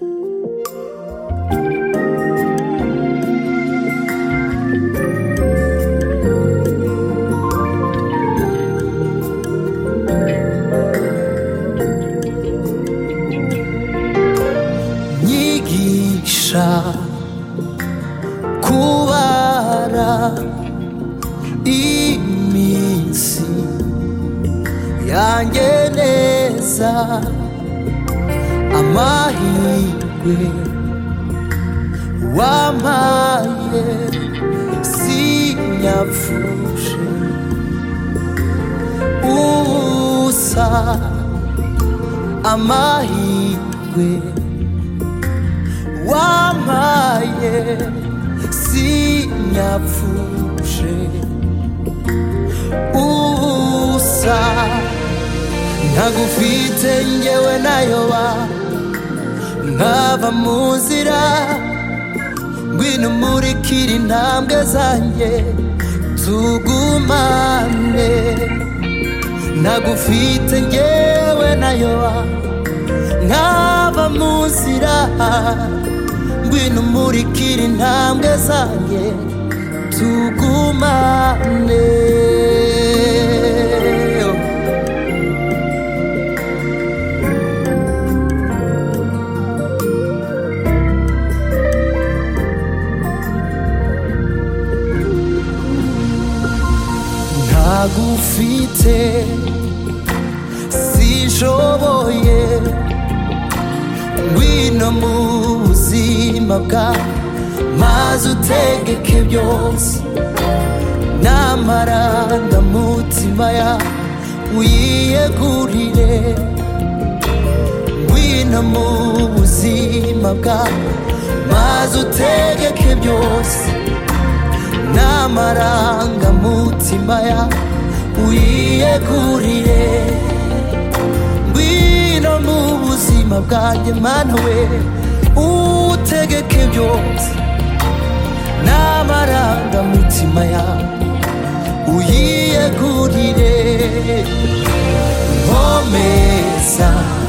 kubara iminsi yanjye neza, amahirwe wampaye sinyapfushe ubusa, amahirwe wampaye sinyapfushe ubusa. Ntagufite njyewe nayoba nkava mu nzira, ngwino umurikire intambwe zanjye tugumane. Ntagufite njyewe nayoba nkava mu nzira, ngwino umurikire intambwe zanjye tugumane. Ntagufite sinshoboye, ngwino mu buzima bwawe maze utegeke byose, n'amarangamutima yawe uyiyegurire. Ngwino mu buzima bwawe maze utegeke byose, n'amarangamutima yawe uyiyegurire. Ngwino mu buzima bwanjye Mana we, utegeke byose, n'amarangamutima yawe uyiyegurire. Nkomeza